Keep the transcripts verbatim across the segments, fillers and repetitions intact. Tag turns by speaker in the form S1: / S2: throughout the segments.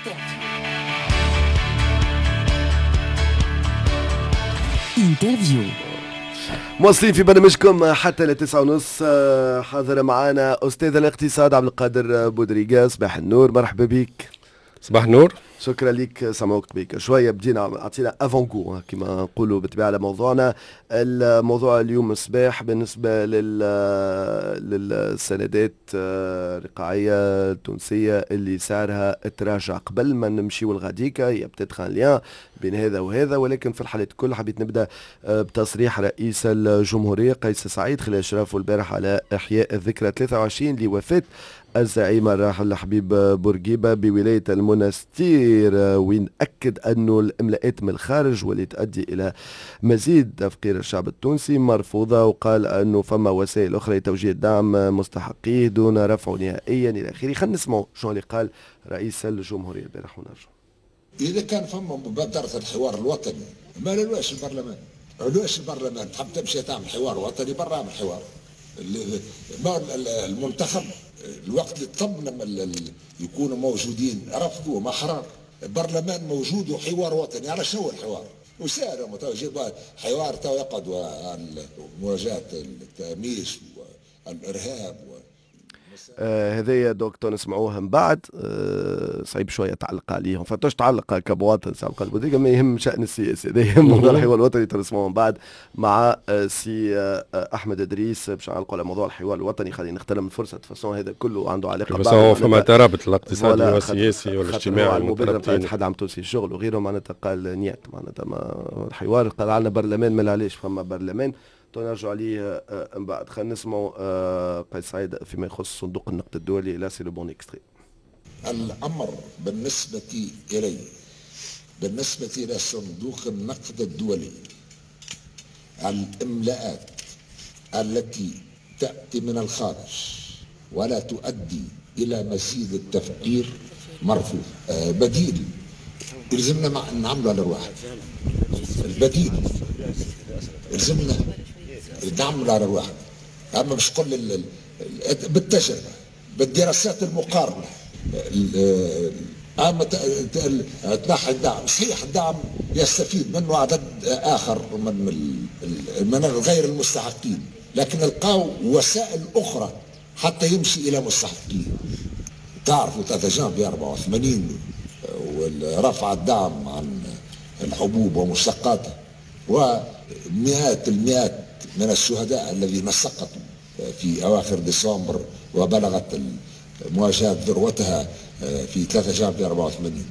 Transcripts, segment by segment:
S1: انترفيو.
S2: مواصلين في برنامجكم حتى لتسعة ونص. حاضر معنا أستاذ الاقتصاد عبد القادر بودريغا. صباح النور، مرحبا بك.
S3: صباح النور،
S2: شكرا لك. سمعوك بك شويه بدينا اعطينا افونكو كما نقولوا بالطبيعه على موضوعنا. الموضوع اليوم الصباح بالنسبه لل للسندات الرقاعيه التونسيه اللي سعرها تراجع. قبل ما نمشيو لغاديكا هي بتدخل ليان بين هذا وهذا، ولكن في الحالات الكل حبيت نبدا بتصريح رئيس الجمهوريه قيس سعيد خلال اشرافه البارح على احياء الذكرى ثلاثة وعشرين لوفاه الزعيم الراحل حبيب بورقيبة بولاية المنستير، وين أكد أنه الإملاءات من الخارج واللي تؤدي إلى مزيد تفقير الشعب التونسي مرفوضة، وقال أنه فما وسائل أخرى لتوجيه دعم مستحقيه دون رفعه نهائيا إلى آخره. خلينا نسمعوا شو اللي قال رئيس الجمهورية البارح ونرجع.
S4: إذا كان فما مبادرة الحوار الوطني ما لواش البرلمان؟ لواش البرلمان تحب تمشي تعمل حوار وطني برا اعمل حوار. المنتخب الوقت اللي طلبنا يكونوا موجودين رفضوا ما حرار. البرلمان موجود وحوار وطني على شو الحوار؟ وسائر متوجه حوار تو يقعدوا عن مواجهة التمييز والإرهاب و
S2: آه هذايا دكتور نسمعوها من بعد. آه صعيب شويه تعلق عليهم، فتوش تعلق كمواطن سي عبد القادر ما يهم شأن السياسي، هذا يهم موضوع الحوار الوطني تنسمعوه من بعد مع آه سي آه احمد ادريس باش نعلقوا على موضوع الحوار الوطني. خلينا نختلم الفرصه فاسون هذا كله عنده علاقه
S3: بس هو فما ترابط الاقتصادي والسياسي والاجتماعي
S2: المبادره بتاع الاتحاد العام التونسي الشغل وغيره معناتها قال نيات معناتها الحوار قال عندنا برلمان ما علاش فما برلمان تنرجع عليه من بعد. خلينا نسمعوا قيس سعيد فيما يخص صندوق النقد الدولي. لا سي لو بون اكستري.
S4: الامر بالنسبه الي بالنسبه الى صندوق النقد الدولي الاملاءات التي تاتي من الخارج ولا تؤدي الى مزيد التفقير مرفوض. آه بديل يلزمنا نعمله على الواحد. البديل يلزمنا نعمل على الواحد. اما مش كل بالتجربه بالدراسات المقارنه. اما تنحي الدعم صحيح الدعم يستفيد منه عدد اخر من من غير المستحقين، لكن القاو وسائل اخرى حتى يمشي الى مستحقين. تعرفوا ثلاثة جانفي أربعة وثمانين ورفع الدعم عن الحبوب ومشتقاتها ومئات المئات من الشهداء الذين سقطوا في أواخر ديسمبر وبلغت المواجهات ذروتها في ثلاثة جانفي أربعة وثمانين.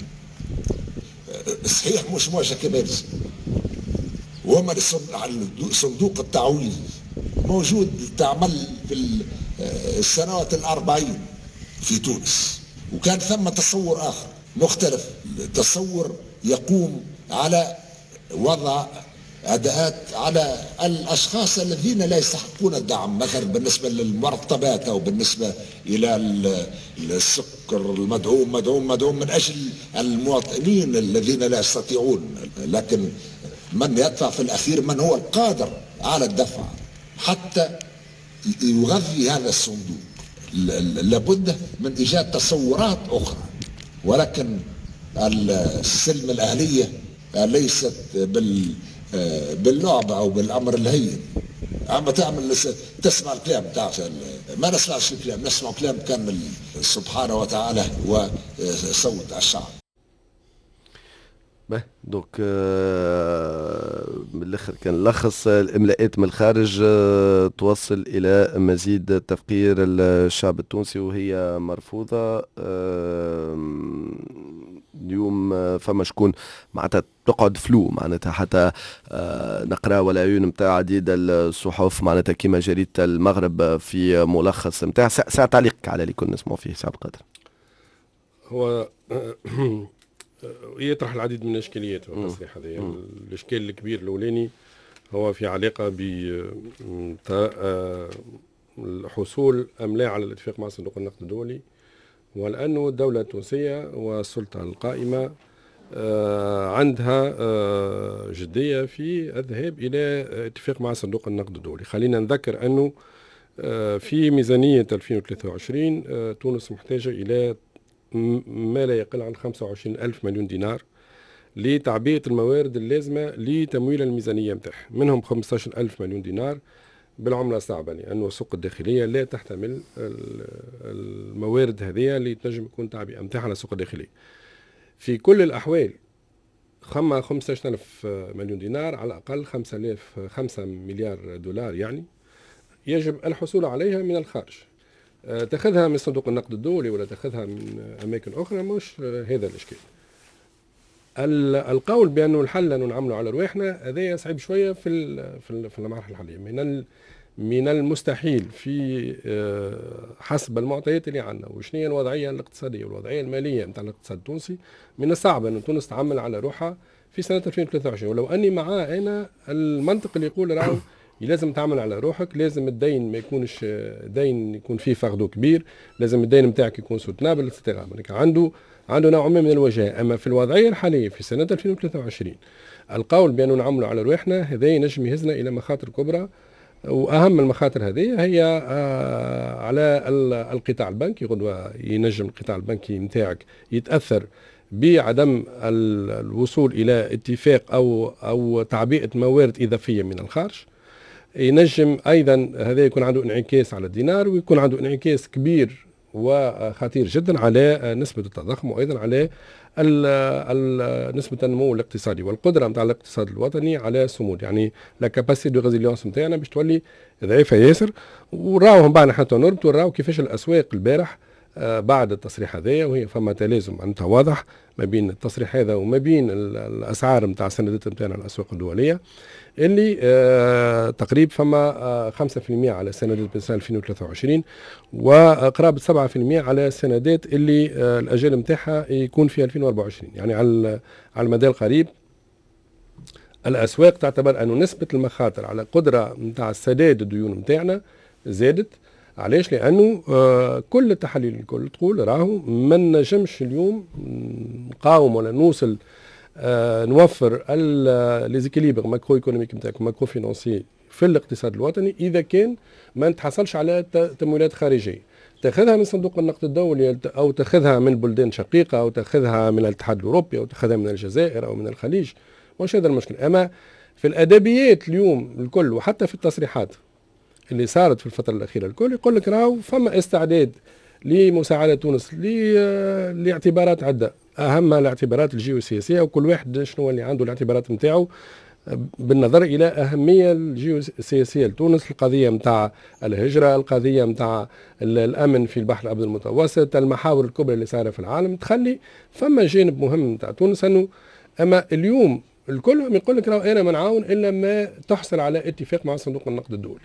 S4: صحيح مش مواجهة كبارث، وهم صندوق التعويض موجود تعمل في السنوات الأربعين في تونس، وكان ثم تصور آخر مختلف. تصور يقوم على وضع أداءات على الأشخاص الذين لا يستحقون الدعم، مثلا بالنسبة للمرتبات أو بالنسبة إلى السكر المدعوم مدعوم مدعوم من أجل المواطنين الذين لا يستطيعون، لكن من يدفع في الأخير من هو القادر على الدفع حتى يغذي هذا الصندوق. لابد من إيجاد تصورات أخرى، ولكن السلم الأهلية ليست بال باللعبة أو بالأمر الهين. أما تعمل تسمع الكلام تاع ما نسمعش الكلام، نسمع كلام كان سبحانه وتعالى وصوت الشعب.
S2: به دوك آه من الاخر كان لخص الاملاءات من الخارج آه توصل الى مزيد تفقير الشعب التونسي وهي مرفوضه. آه اليوم آه فما شكون معناتها تقعد فلو معناتها حتى آه نقرا والعيون نتاع عديد الصحف معناتها كما جريدة المغرب في ملخص نتاع ساعة تعليقك على اللي كنا نسمعوا فيه سي عبد القادر.
S3: هو يطرح العديد من الاشكاليات والتصريح هذا. الاشكال الكبير الاولاني هو في علاقه ب الحصول املاء على الاتفاق مع صندوق النقد الدولي، ولانه الدوله التونسيه والسلطه القائمه عندها جديه في الذهاب الى اتفاق مع صندوق النقد الدولي. خلينا نذكر انه في ميزانيه ألفين وثلاثة وعشرين تونس محتاجه الى ما لا يقل عن خمسة وعشرين ألف مليون دينار لتعبئة الموارد اللازمة لتمويل الميزانية متاعها، منهم خمسة عشر ألف مليون دينار بالعملة الصعبة، لأنه السوق الداخلية لا تحتمل الموارد هذه اللي تنجم يكون تعبئة متاعها على السوق الداخلي. في كل الأحوال خمسة عشر ألف مليون دينار على الأقل خمسة آلاف خمسة مليار دولار، يعني يجب الحصول عليها من الخارج. تأخذها من صندوق النقد الدولي ولا تأخذها من أماكن أخرى مش هذا الإشكال. القول بأنه الحل أنه نعمله على رواحنا هذا صعب شوية في في المرحلة الحالية. من من المستحيل في حسب المعطيات اللي عندنا وشنية الوضعية الاقتصادية والوضعية المالية نتاع الاقتصاد التونسي، من الصعب أن تونس تعمل على روحها في سنة ألفين وثلاثة وعشرين. ولو أني معاه أنا المنطق اللي يقول راهو لازم تعمل على روحك، لازم الدين ما يكونش دين يكون فيه فقده كبير، لازم الدين نتاعك يكون سوتنابل استغرام. عنده عنده نوع من الوجاهة. أما في الوضعية الحالية في سنة ألفين وثلاثة وعشرين القول بأنه نعمله على رواحنا هذا ينجم يهزنا إلى مخاطر كبرى، وأهم المخاطر هذه هي على القطاع البنكي. غدوة ينجم القطاع البنكي نتاعك يتأثر بعدم الوصول إلى اتفاق أو أو تعبئة موارد إضافية من الخارج. ينجم أيضا هذا يكون عنده انعكاس على الدينار، ويكون عنده انعكاس كبير وخطير جدا على نسبة التضخم، وأيضا على نسبة النمو الاقتصادي والقدرة نتاع الاقتصاد الوطني على الصمود. يعني لا كاباسيتي دو ريزيليونس نتاعنا باش تولي ضعيفة ياسر. وراوهم بعنا حتى نربطوا راو كيفاش الأسواق البارح بعد التصريح هذايا، وهي فما تلازم أنت واضح ما بين التصريح هذا وما بين الأسعار نتاع السندات نتاعنا على الأسواق الدولية، اللي آه تقريبا فما آه خمسة في المئة على سندات بسنة ألفين وثلاثة وعشرين وقرابة سبعة في المئة على السندات اللي آه الأجال نتاعها يكون في ألفين وأربعة وعشرين. يعني على على المدى القريب الأسواق تعتبر أنه نسبة المخاطر على قدرة نتاع السداد الديون نتاعنا زادت. علاش؟ لأنه آه كل التحاليل الكل تقول راهو ما نجمش اليوم نقاوم ولا نوصل آه نوفر ليزيكيليبر ماكرو ايكونوميك نتاعك ماكرو فينانسي في الاقتصاد الوطني إذا كان ما نتحصلش على تمويلات خارجية، تاخذها من صندوق النقد الدولي أو تاخذها من بلدان شقيقة أو تاخذها من الاتحاد الأوروبي أو تاخذها من الجزائر أو من الخليج. مش هذا المشكل. أما في الأدبيات اليوم الكل وحتى في التصريحات اللي صارت في الفترة الأخيرة الكل يقول لك راهو فما استعداد لمساعدة تونس لاعتبارات عدة، أهمها الاعتبارات الجيوسياسية، وكل واحد شنو اللي عنده الاعتبارات نتاعو بالنظر إلى أهمية الجيوسياسية لتونس، القضية متاع الهجرة، القضية متاع الأمن في البحر الأبيض المتوسط، المحاور الكبرى اللي صارت في العالم تخلي فما جانب مهم متاع تونس. أنه أما اليوم الكل يقول لك راهو أنا ما نعاون إلا ما تحصل على اتفاق مع صندوق النقد الدولي.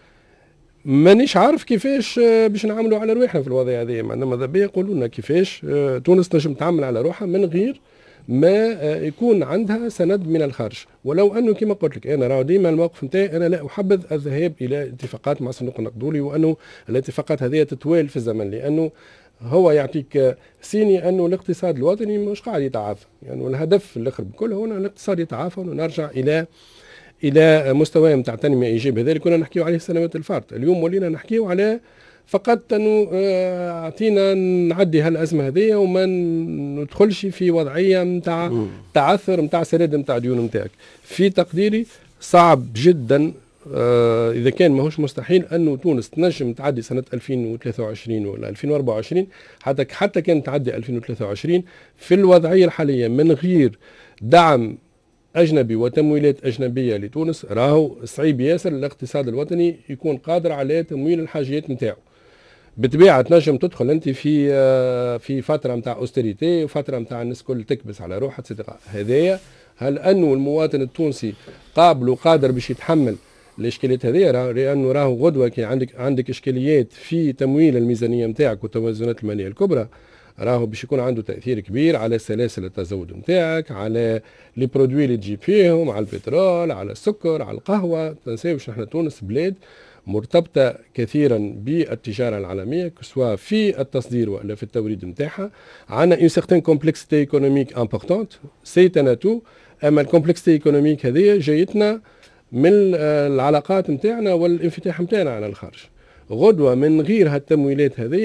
S3: مانيش عارف كيفاش باش نعملوا على روحنا في الوضعيه هذه. معناتها ماذا بيا يقولوا لنا كيفاش تونس تنجم تعمل على روحها من غير ما يكون عندها سند من الخارج. ولو انه كما قلت لك انا راه ديما الموقف نتاعي انا لا احبذ الذهاب الى اتفاقات مع صندوق النقد الدولي، وانه الاتفاقات هذه تتوالى في الزمن، لانه هو يعطيك سيني انه الاقتصاد الوطني مش قاعد يتعافى. يعني الهدف الاخر بكل هو ان الاقتصاد يتعافى ونرجع الى الى مستوى نتاع تنميه ايجابي. هذا اللي كنا نحكيو عليه السنوات الفارطه. اليوم ولينا نحكيو على فقط انه اعطينا نعدي هالازمه هذه وما ندخلش في وضعيه نتاع تعثر نتاع سداد نتاع ديون نتاعك. في تقديري صعب جدا آه اذا كان ماهوش مستحيل انه تونس تنجم تعدي سنه ألفين وثلاثة وعشرين ولا ألفين وأربعة وعشرين، حتى حتى كان تعدي ألفين وثلاثة وعشرين في الوضعيه الحاليه من غير دعم أجنبي وتمويلات أجنبية لتونس. راهو صعيب ياسر الاقتصاد الوطني يكون قادر على تمويل الحاجيات نتاعو. بالطبيعة تنجم تدخل أنت في في فترة نتاع أوستريتي وفترة نتاع الناس كل تكبس على روحها اتسيتيرا. هذايا هل أنه المواطن التونسي قابل وقادر باش يتحمل الإشكاليات هذه؟ لأنه راهو غدوة كي عندك عندك إشكاليات في تمويل الميزانية نتاعك والتوازنات المالية الكبرى، راهو باش يكون عنده تأثير كبير على سلاسل التزود نتاعك، على لي برودوي اللي تجيب فيهم، على البترول، على السكر، على القهوة. تنساوش نحن تونس بلاد مرتبطة كثيرا بالتجارة العالمية سواء في التصدير ولا في التوريد نتاعها. عندنا une certaine complexité économique importante c'est un atout. أما الكومبلكسيتي ايكونوميك هذه جايتنا من العلاقات نتاعنا والانفتاح نتاعنا على الخارج. غدوة من غير هالتمويلات هذه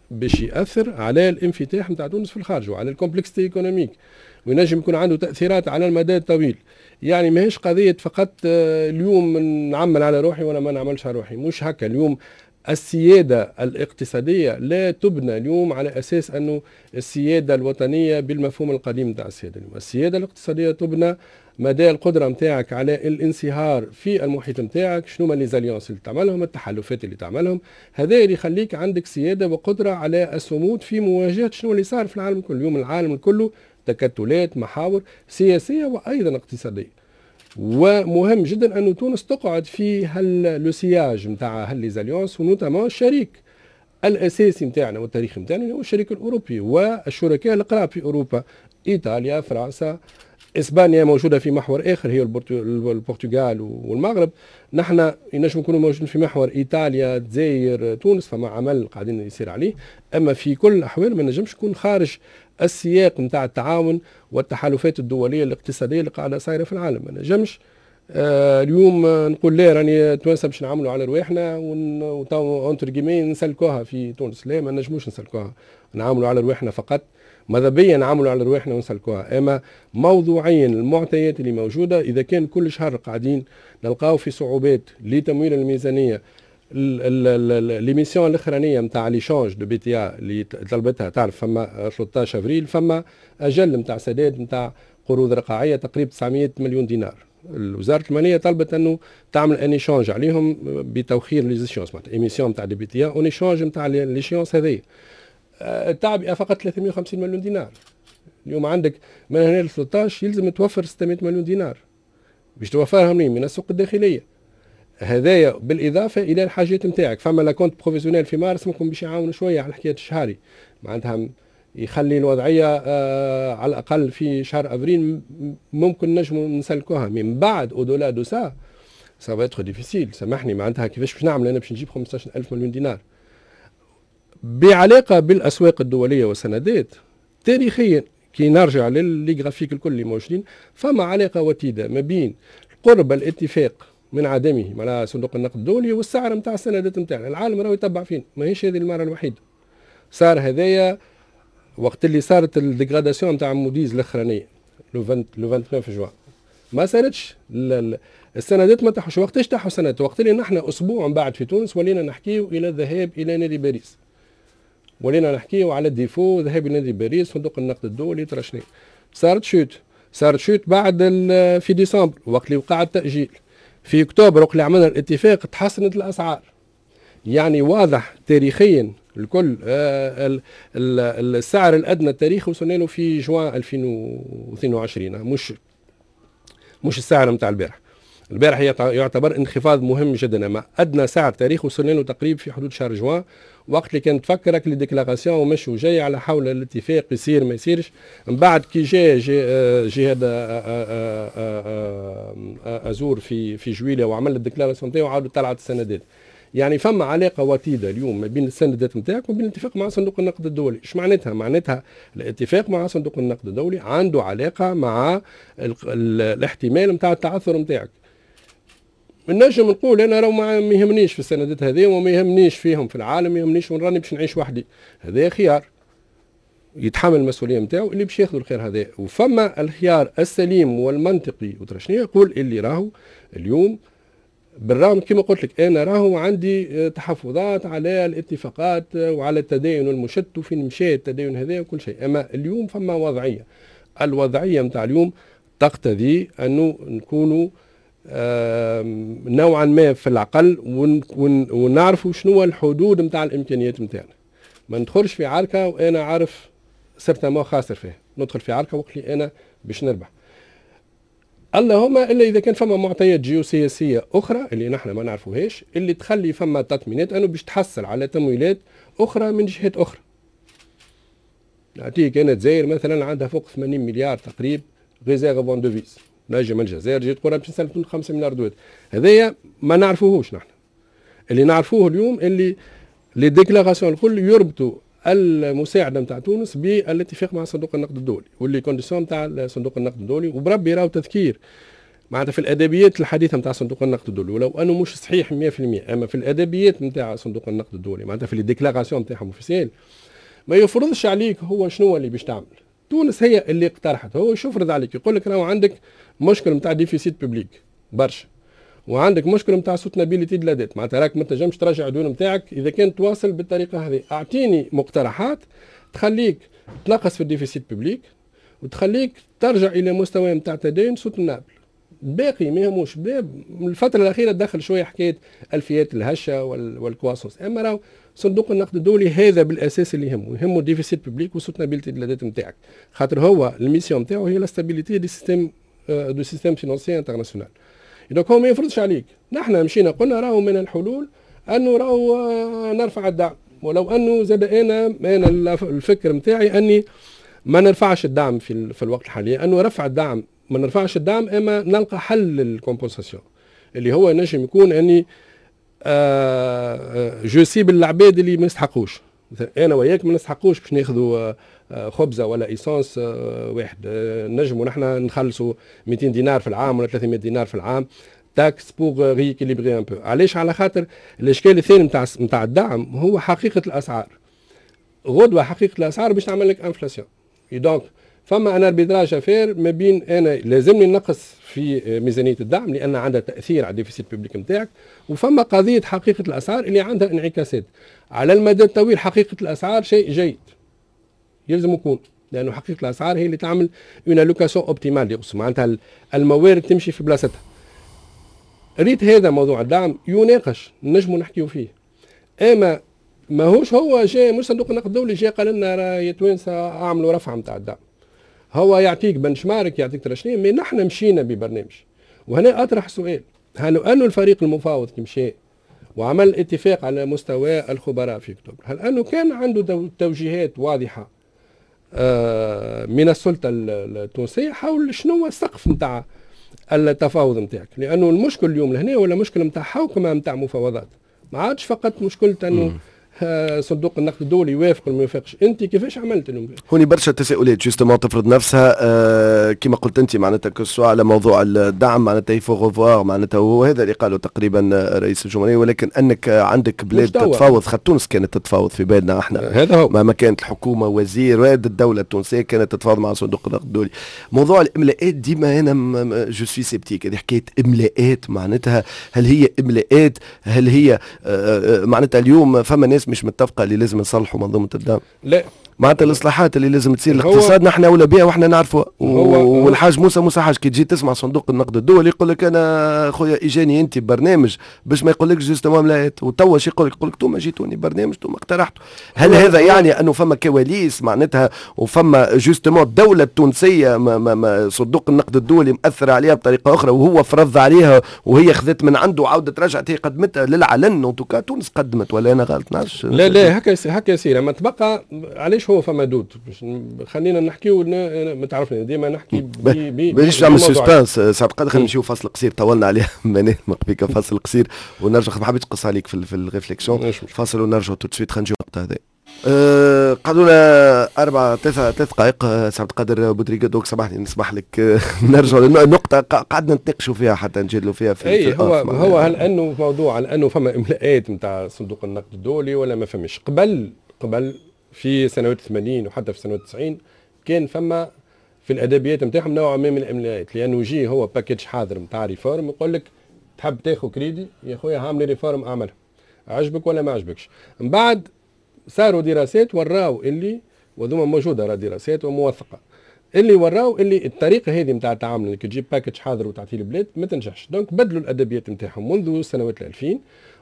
S3: باش ياثر على الانفتاح نتاع تونس في الخارج وعلى الكومبلكسيتي ايكونوميك، وينجم يكون عنده تاثيرات على المدى الطويل. يعني ماهيش قضيه فقط اليوم نعمل على روحي ولا ما نعملش على روحي، مش هكا. اليوم السيادة الاقتصادية لا تبنى اليوم على أساس أنه السيادة الوطنية بالمفهوم القديم تاع السيادة. اليوم السيادة الاقتصادية تبنى مدى القدرة متاعك على الانصهار في المحيط متاعك، شنو ما لي زاليونس اللي تعملهم، التحالفات اللي تعملهم، هذا اللي يخليك عندك سيادة وقدرة على الصمود في مواجهة شنو اللي صار في العالم كله. اليوم العالم كله تكتلات، محاور سياسية وأيضا اقتصادية، ومهم جدا أن تونس تقعد في هالسياج نتاع هالليزاليونس، ونوتامون الشريك الأساسي نتاعنا والتاريخي نتاعنا هو الشريك الأوروبي والشركاء القراب في أوروبا، إيطاليا، فرنسا، إسبانيا موجودة في محور آخر هي البرتغال والمغرب. نحن ينجم نكونوا موجودين في محور إيطاليا، الجزائر، تونس، فما عمل قاعدين يصير عليه. أما في كل الأحوال ما نجمش يكون خارج السياق نتاع التعاون والتحالفات الدوليه الاقتصاديه اللي قاعده صايره في العالم. ما نجمش آه اليوم نقول لا راني توانسه باش نعملوا على رواحنا وتو اونتر كيمي نسلكوها في تونس. لا، ما نجموش نسلكوها، نعملوا على رواحنا فقط، ماذا بيا نعملوا على رواحنا ونسلكوها. اما موضوعيا المعطيات اللي موجوده، اذا كان كل شهر قاعدين نلقاو في صعوبات لتمويل الميزانيه، ليميسيون الاخرانيه نتاع ليشونج دو بي تي ا اللي طلبتها، تعرف فما ثلاثة عشر افريل فما اجل نتاع سداد نتاع قروض رقاعيه تقريبا تسعمائة مليون دينار. وزاره الماليه طلبت انه تعمل ان ايشونج عليهم بتوخير ليزيشونس، معناتها ايميسيون نتاع دي بي تي ا اون ايشونج نتاع ليشونس هذه. التعبئه فقط ثلاثمائة وخمسين مليون دينار. اليوم عندك من هنا ل ثلاثة عشر يلزم توفر ستمائة مليون دينار باش توفرها منين؟ من السوق الداخليه. هذايا بالاضافه الى الحاجات نتاعك. فما لاكونت بروفيسيونيل في مارس ممكن باش يعاونوا شويه على الحكايه الشهري، معناتها يخلي الوضعيه آه على الاقل في شهر افريل ممكن نجموا نسلكوها. من بعد اودولا دو سا سا فا اتر ديفيسيل. سامحني، معناتها كيفاش باش نعمل انا باش نجيب خمسة عشر ألف مليون دينار؟ بعلاقه بالاسواق الدوليه والسندات تاريخيا كي نرجع للجرافيك الكل اللي موجودين، فما علاقه وتيده ما بين قرب الاتفاق من عدمه مع صندوق النقد الدولي والسعر نتاع السندات نتاعنا. العالم راهو يتبع فينا، ماهيش هذه المره الوحيده. صار هذايا وقت اللي صارت الديغراداسيون نتاع موديز الاخرانيه لو تسعة وعشرين جوان، ما صارتش السندات ما تحوش. وقتاش تحوا السندات؟ وقت اللي نحن اسبوع من بعد في تونس ولينا نحكيو الى الذهاب الى نادي باريس، ولينا نحكيو على الديفو ذهاب الى نادي باريس، صندوق النقد الدولي، ترى شنو صارت شوت. صارت شوت بعد في ديسمبر وقت اللي وقع التاجيل. في اكتوبر وقت اللي عملنا الاتفاق تحسنت الاسعار. يعني واضح تاريخيا الكل. آه السعر الادنى التاريخي وصلنا له في جوان ألفين واثنين وعشرين، مش مش السعر نتاع البارح. البارح يعتبر انخفاض مهم جدا، اما ادنى سعر تاريخي وصلنا له تقريبا في حدود شهر جوان، وقت اللي كانت تفكرك لي ديكلاراسيون ومش وجاي على حول الاتفاق يصير ما يصيرش. من بعد كي جاء جي هذا ازور في في جويليا وعمل الديكلاراسيون نتاعو وعاودوا طلعت السندات. يعني فما علاقه وطيده اليوم ما بين السندات نتاعك وبين الاتفاق مع صندوق النقد الدولي. ايش معناتها؟ معناتها الاتفاق مع صندوق النقد الدولي عنده علاقه مع الاحتمال نتاع التعثر نتاعك. نجم نقول انا راه ما يهمنيش في السندات هذه وما يهمنيش فيهم في العالم، ما يهمنيش وين راني باش نعيش وحدي. هذا خيار يتحمل المسؤوليه نتاعو اللي باش ياخذ الخير هذا. وفما الخيار السليم والمنطقي وترى شنو يقول اللي راهو اليوم بالرغم كما قلت لك انا راهو عندي تحفظات على الاتفاقات وعلى التدين المشت وفين مشى التدين هذا وكل شيء، اما اليوم فما وضعيه. الوضعيه نتاع اليوم تقتضي انه نكونوا نوعا ما في العقل ونعرفوا شنو الحدود نتاع الامكانيات نتاعنا. ما ندخلش في عركه وانا عارف صرت ما خاسر فيه، ندخل في عركه وقت اللي انا باش نربح. اللهم الا اذا كان فما معطيات جيوسياسيه اخرى اللي نحن ما نعرفوهاش اللي تخلي فما تطمينات انه باش تحصل على تمويلات اخرى من جهات اخرى. نعطيك انا الجزائر مثلا عندها فوق ثمانين مليار تقريبا ريزيرف فون دوفيز، نجم الجزائر جات قريب باش نسلفوا خمسة مليار دوات. هذايا ما نعرفوهوش نحن. اللي نعرفوه اليوم اللي لي ديكلاراسيون الكل يربطوا المساعده نتاع تونس بالاتفاق مع صندوق النقد الدولي واللي كونديسيون نتاع صندوق النقد الدولي. وبربي راهو تذكير معناتها في الادبيات الحديثه نتاع صندوق النقد الدولي، ولو انه مش صحيح مية في المية، اما في الادبيات نتاع صندوق النقد الدولي معناتها في الديكلاراسيون نتاعهم اوفيسيال ما يفرضش عليك هو شنو اللي باش تعمل. تونس هي اللي اقترحت، هو شو فرض عليك؟ يقول لك راهو عندك مشكل نتاع ديفيسيت بوبليك برشا، وعندك مشكل نتاع سوتنابيليتي دو لا ديت، معناتها راك ما تنجمش ترجع الديون نتاعك اذا كانت تواصل بالطريقه هذه. اعطيني مقترحات تخليك تنقص في الديفيسيت بوبليك وتخليك ترجع الى مستوى نتاع تدين سوتنابل. باقي ما يهموش. الفتره الاخيره دخل شويه حكايه الفيات الهشه والكواسوس، اما راهو صندوق النقد الدولي هذا بالاساس اللي يهمه، يهمه الديفيسيت بوبليك وسوتنابيلتي دو لا ديت نتاعك، خاطر هو الميسيون نتاعو هي لا ستابيليتي دي سيستيم دو سيستيم فينانسي انترناسيونال. دونك هو ما يفرضش عليك. نحن مشينا قلنا راهو من الحلول انه راهو نرفع الدعم، ولو انه زاد انا انا الفكر نتاعي اني ما نرفعش الدعم في في الوقت الحالي، انه رفع الدعم ما نرفعش الدعم اما نلقى حل للكومبنساسيون اللي هو نجم يكون اني آه جو سيب العباد اللي ما يستحقوش. انا وياك ما نستحقوش باش ناخذوا آه خبزه ولا ايسانس آه واحد، آه نجموا نحن نخلصوا مئتين دينار في العام ولا ثلاثمئة دينار في العام تاكس بوغ ريكيليبري ان بو. علاش؟ على خاطر الاشكال الثاني نتاع نتاع الدعم هو حقيقه الاسعار. غدوه حقيقه الاسعار باش تعمل لك انفلاسيون. دونك فما انا اربيتراج افير ما بين انا لازمني نقص في ميزانيه الدعم لان عندها تاثير على الديفيسيت بوبليك نتاعك، وفما قضيه حقيقه الاسعار اللي عندها انعكاسات على المدى الطويل. حقيقه الاسعار شيء جيد يلزم يكون، لانه حقيقه الاسعار هي اللي تعمل اون الوكاسيون اوبتيمال، معناتها الموارد تمشي في بلاصتها. ريت هذا موضوع الدعم يناقش نجموا نحكيوا فيه، اما ماهوش هو جاي مش صندوق النقد الدولي جاي قال لنا راه يا توانسه اعملوا رفعه نتاع الدعم. هو يعطيك بنش مارك يعطيك ترشنين، مي نحن مشينا ببرنامج. وهنا اطرح سؤال، هل انه الفريق المفاوض كي مشى وعمل اتفاق على مستوى الخبراء في اكتوبر، هل انه كان عنده توجيهات واضحه من السلطه التونسيه حول شنو السقف نتاع التفاوض نتاعك؟ لانه المشكل اليوم لهنا ولا مشكل نتاع حوكمه نتاع مفاوضات، ما عادش فقط مشكله انه صندوق النقد الدولي يوافق ولا ما يوافقش. انت كيفاش عملت اليوم؟
S2: هوني برشا تساؤلات جوستومون تفرض نفسها آه كما قلت انت، معناتها كسوا على موضوع الدعم معناتها يفو غوفوار، معناتها هو هذا اللي قاله تقريبا رئيس الجمهوريه، ولكن انك عندك بلاد تتفاوض، خاطر تونس كانت تتفاوض في بالنا احنا،
S3: هذا هو
S2: ما كانت الحكومه وزير واد الدوله التونسيه كانت تتفاوض مع صندوق النقد الدولي. موضوع الاملاءات ديما انا جو سوي سيبتيك، هذه حكايه املاءات معناتها هل هي املاءات؟ هل هي آه معناتها اليوم فما ناس مش متفقه اللي لازم نصلحوا منظومه الدعم؟
S3: لا،
S2: معناتها الاصلاحات اللي لازم تصير الاقتصاد نحن اولى بها واحنا نعرفوها. والحاج موسى موسى حاج كي تجي تسمع صندوق النقد الدولي يقول لك انا خويا اجاني انت ببرنامج باش ما يقولكش جوستومون ملايات، وتوا شي يقول لك يقول لك انتم جيتوني برنامج انتم اقترحتوا. هل هذا يعني انه فما كواليس معناتها وفما جوستومون الدوله التونسيه ما ما ما صندوق النقد الدولي مأثر عليها بطريقه اخرى وهو فرض عليها وهي خذت من عنده وعاودت رجعت هي قدمتها للعلن؟ وتوكا تونس قدمت ولا انا غلط؟ نعرفش.
S3: لا لا هكا هكا يصير. اما تبقى علاش هو فما دود؟ خلينا نحكيو ما تعرفني ديما نحكي
S2: بي بي باش نعمل سسبانس ساعه قد خلينا نمشيو فاصل قصير طولنا عليه ماني مقبيك فاصل قصير ونرجع. ما حبيتش نقص عليك في, في الريفليكسيون. فاصل ونرجع تو سويت خلينا نجيو النقطه هذه. أه قعدوا لنا أربعة ثلاثة ثلاث دقائق. سعد القادر بودريغا دوك سامحني نسمح لك نرجع للنقطة قعدنا نتناقشوا فيها حتى نجادلوا فيها في
S3: أي هو هو هل أنه موضوع هل أنه فما إملاءات نتاع صندوق النقد الدولي ولا ما فماش؟ قبل قبل في سنوات الثمانين وحتى في سنوات التسعين كان فما في الأدبيات نتاعهم نوع ما من الإملاءات، لأنه يجي هو باكيج حاضر نتاع ريفورم يقول لك تحب تاخذ كريدي يا خويا هعمل ريفورم أعملها عجبك ولا ما عجبكش. من بعد صاروا دراسات وراو اللي وذوما موجوده راه دراسات وموثقه اللي وراو اللي الطريقه هذه نتاع التعامل انك تجيب باكج حاضر وتعطيه البلاد ما تنجحش. دونك بدلوا الادبيات نتاعهم منذ سنوات الألفين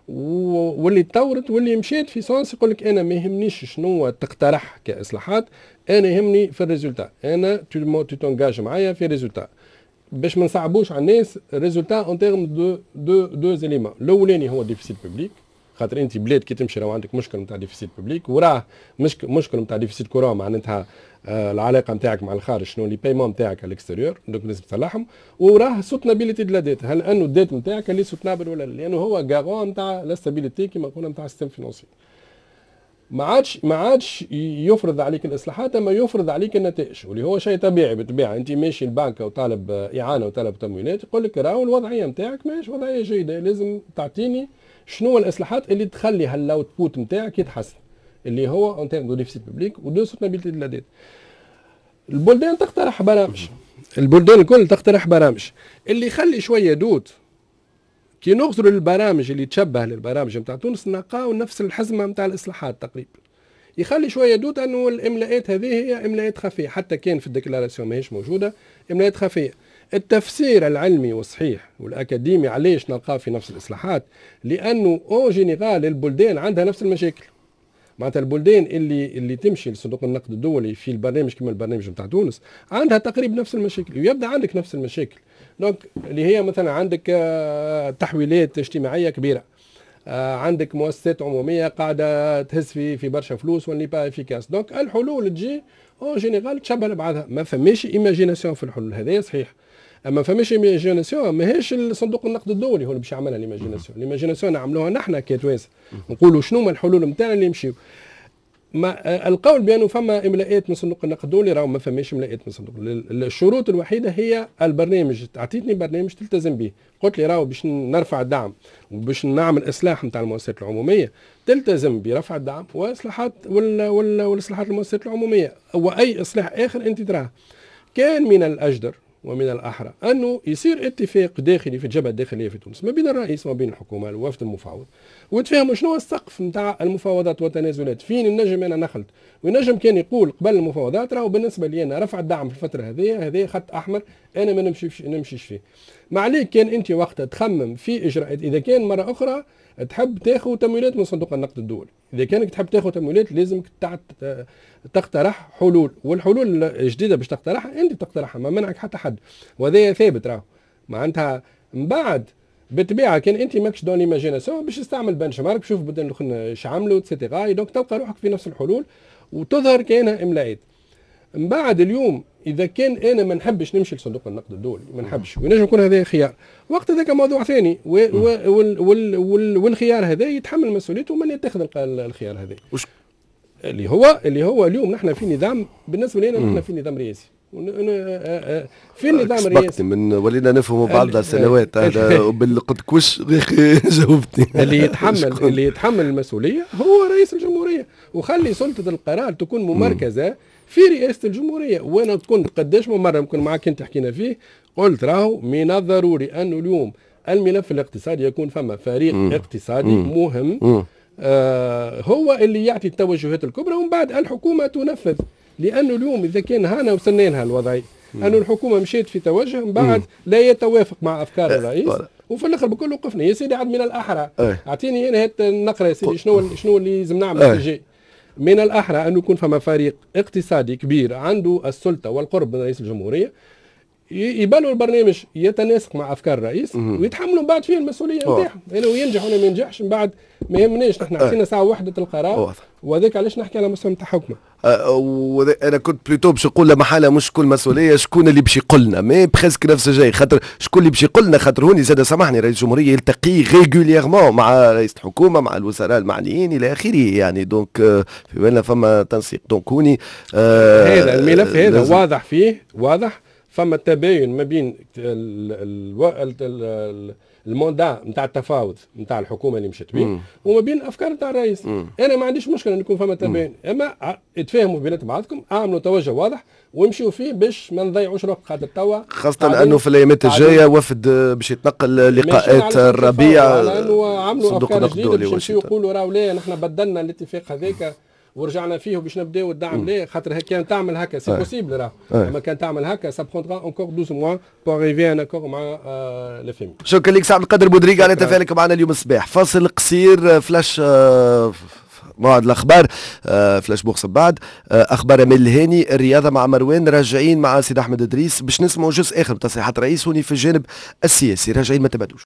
S3: واللي تطورت واللي مشيت في سونس يقول لك انا ما يهمنيش شنو تقترح كاصلاحات، انا يهمني في الريزولتا، انا تو تونجاج معايا في ريزولتا باش ما نصعبوش على الناس. الريزولتا اون تيرم دو دو دو زيليمون. الاولاني هو الديفيسيت بوبليك، خاطر انت بلاد كي تمشي راه عندك مشكل نتاع ديفيسيت بوبليك وراه مش مشكل نتاع ديفيسيت كورون معناتها آه العلاقه نتاعك مع الخارج شنو لي بايمون نتاعك على الاكستيريور دونك لازم تصلحهم. وراه سوتنابيليتي دو لا ديت، هل انه الديت نتاعك اللي سوتنابل ولا لا، لانه هو غارون نتاع لا ستابيليتي كيما قلنا نتاع السيستم فينانسي. ما عادش ما عادش يفرض عليك الاصلاحات، اما يفرض عليك النتائج، واللي هو شيء طبيعي بالطبيعه. انت ماشي البنك وطالب اعانه وطالب تمويلات، يقول لك راهو الوضعيه نتاعك ماهيش وضعيه جيده، لازم تعطيني شنو الاصلاحات اللي تخلي هالاوتبوت نتاعك يتحسن، اللي هو اون تيرم دو ديفيسيت بوبليك ودو سوتنابيلتي دو لا ديت. البلدان تقترح برامج، البلدان الكل تقترح برامج اللي يخلي شويه دوت. كي نغزروا للبرامج اللي تشبه للبرامج نتاع تونس نلقاو نفس الحزمه نتاع الاصلاحات تقريبا. يخلي شويه دوت انه الاملاءات هذه هي املاءات خفيه، حتى كان في الديكلاراسيون ماهيش موجوده املاءات خفيه. التفسير العلمي والصحيح والاكاديمي علاش نلقاه في نفس الاصلاحات، لانه اون جينيرال البلدان عندها نفس المشاكل. معناتها البلدان اللي اللي تمشي لصندوق النقد الدولي في البرنامج كما البرنامج نتاع تونس عندها تقريبا نفس المشاكل، ويبدا عندك نفس المشاكل. دونك اللي هي مثلا عندك تحويلات اجتماعيه كبيره، عندك مؤسسات عموميه قاعده تهز في في برشا فلوس واللي با افيكاس. دونك الحلول تجي اون جينيرال تشبه لبعضها، ما فماش ايماجيناسيون في الحلول، هذا صحيح. اما فماش ايماجيناسيون ماهيش صندوق النقد الدولي هو اللي باش يعملها الايماجيناسيون، الايماجيناسيون نعملوها نحن كتوانسه، نقولوا شنو ما الحلول نتاعنا اللي يمشيو. ما القول بانه فما املاءات من صندوق النقد الدولي، راهو ما فماش املاءات من صندوق. الشروط الوحيده هي البرنامج، اعطيتني برنامج تلتزم به، قلت لي راهو باش نرفع الدعم وباش نعمل اصلاح نتاع المؤسسات العموميه، تلتزم برفع الدعم واصلاحات ولا ولا والاصلاحات المؤسسات العموميه، واي اصلاح اخر انت تراه. كان من الاجدر ومن الأحرى أنه يصير اتفاق داخلي في الجبهة الداخلية في تونس ما بين الرئيس وما بين الحكومة والوفد المفاوض، وتفهموا شنو السقف نتاع المفاوضات والتنازلات، فين النجم أنا نخلت. والنجم كان يقول قبل المفاوضات راهو بالنسبة لي أنا رفع الدعم في الفترة هذه هذه خط أحمر أنا ما نمشيش نمشيش فيه. ما عليك كان أنت وقتها تخمم في إجراءات، إذا كان مرة أخرى تحب تاخذ تمويلات من صندوق النقد الدولي، إذا كانك تحب تاخذ تمويلات لازم تقترح حلول، والحلول الجديدة باش تقترحها أنت تقترحها، ما منعك حتى حد، وهذا ثابت. راهو معناتها من بعد بالطبيعة كان أنت ماكش دون ليماجيناسيون باش تستعمل بنش مارك، شوف بدنا ايش عملوا سيتيغاي، دونك تلقى روحك في نفس الحلول وتظهر كأنها إملاءات. من بعد اليوم إذا كان أنا ما نحبش نمشي لصندوق النقد الدولي، ما نحبش وينجم يكون هذا خيار، وقت ذاك موضوع ثاني، والخيار هذا يتحمل مسؤوليته من يتخذ الخيار هذا. اللي هو اللي هو اليوم نحن في نظام، بالنسبه لنا نحن في نظام رئاسي، في النظام الرئاسي
S2: من ولينا نفهموا بعض السنوات هذا وبالقد كوش جاوبتني.
S3: اللي يتحمل اللي يتحمل المسؤوليه هو رئيس الجمهوريه، وخلي سلطه القرار تكون ممركزه في رئاسه الجمهوريه. وانا كنت قداش من مره يمكن معك انت حكينا فيه، قلت راهو من الضروري انه اليوم الملف الاقتصادي يكون فما فريق مم. اقتصادي مم. مهم مم. آه هو اللي يعطي التوجهات الكبرى، ومن بعد الحكومه تنفذ. لانه اليوم اذا كان هنا وصلنا لها الوضعيه انه الحكومه مشيت في توجه من بعد لا يتوافق مع افكار الرئيس، وفي الاخر بكل وقفنا يا سيدي عاد من الاحرى اعطيني انا هات النقره يا سيدي شنو شنو اللي لازم نعمل في من الأحرى أن يكون فما فريق اقتصادي كبير عنده السلطة والقرب من رئيس الجمهورية، يبالوا البرنامج يتناسق مع أفكار الرئيس ويتحملوا بعد فيه المسؤولية نتاعهم، يعني ينجح ولا ما ينجحش من بعد ما يهمناش. نحن عطينا ساعة وحدة القرار وذاك علاش نحكي على مستوى التحكم.
S2: أه انا كنت بليتو باش نقول لا محاله مش كل مسؤوليه شكون اللي باش يقول لنا، مي بريسك نفس الشيء، خاطر شكون اللي باش يقول لنا، خاطر هوني زاد سامحني رئيس الجمهوريه يلتقي ريغوليرمون مع رئيس الحكومه مع الوزراء المعنيين الى اخره، يعني دونك في بالنا فما تنسيق. دونك هوني
S3: آه هذا الملف هذا واضح فيه واضح فما التباين ما بين الموندا نتاع التفاوض نتاع الحكومه اللي مشت به وما بين افكار نتاع الرئيس. مم. انا ما عنديش مشكله ان يكون فما تباين، اما اتفاهموا بينات بعضكم، اعملوا توجه واضح وامشوا فيه باش ما نضيعوش الوقت، خاطر توا
S2: خاصه انه في الايامات الجايه وفد باش يتنقل لقاءات الربيع،
S3: لانه عملوا افكار جديده باش يمشيو يقولوا راهو لا نحن بدلنا الاتفاق هذاك ورجعنا فيه باش نبداو الدعم ليه، خاطر كان تعمل هكا سي بوسيبل راه، اما كان تعمل هكا سا بروندرا اونكور اثنا عشر موا بور اريفي ان اكور مع لي فيم.
S2: شكرا لك سعد القادر بودريق على تفاعلك معنا اليوم الصباح. فاصل قصير، فلاش موعد الاخبار، فلاش بوكس بعد اخبار امال الهاني، الرياضه مع مروان، راجعين مع سيد احمد ادريس باش نسمعوا جزء اخر من تصريحات الرئيس هوني في الجانب السياسي. راجعين ما تبعدوش.